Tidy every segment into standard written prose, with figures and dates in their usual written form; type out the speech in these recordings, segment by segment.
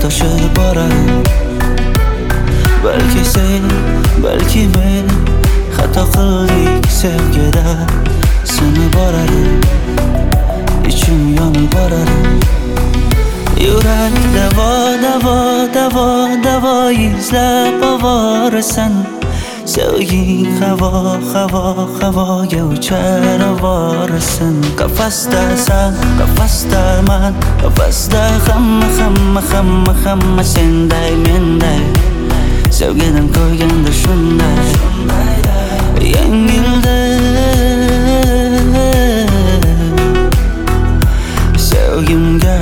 toshib borar. Balki sen, balki men xato qildik sevgida. Sinib borar, ichim yonib borar. Yurak davo izlab ovorasan. Sevging havoga uchar ovorasan. Qafasdasan, qafasdaman, qafasda hamma senday menday. Sevgidan ko'yganda shunday yengilda. Sevgimga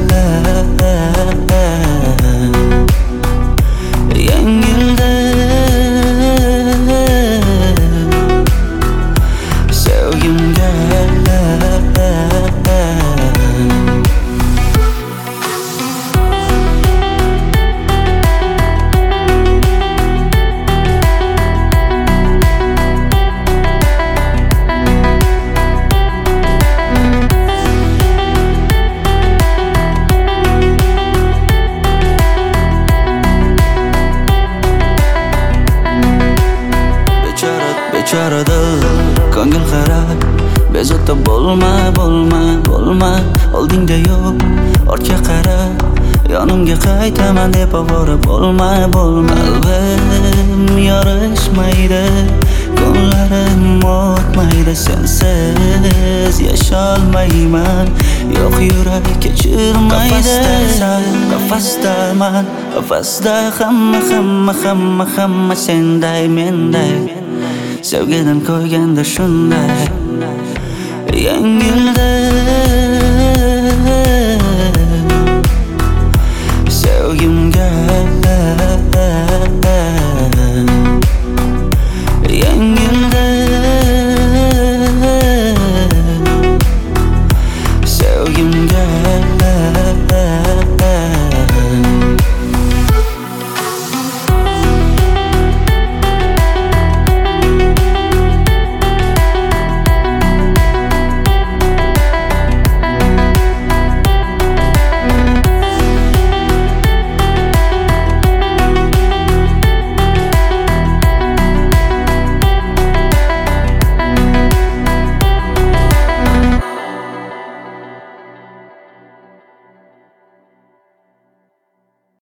yengilda. Sevgimga bechora dil, ko'ngil xarab. Bezovta bo'lma. Oldingda yo'q, ortga qara. Yonimga qaytaman deb ovora bo'lma. Qalbim yorishmaydi, kunlarim o'tmaydi. Sensiz yasholmayman. Yo'q, yurak kechirmaydi. Qafasdaman, qafasda hamma senday menday. Sevgidan ko'yganda shunday yengilda.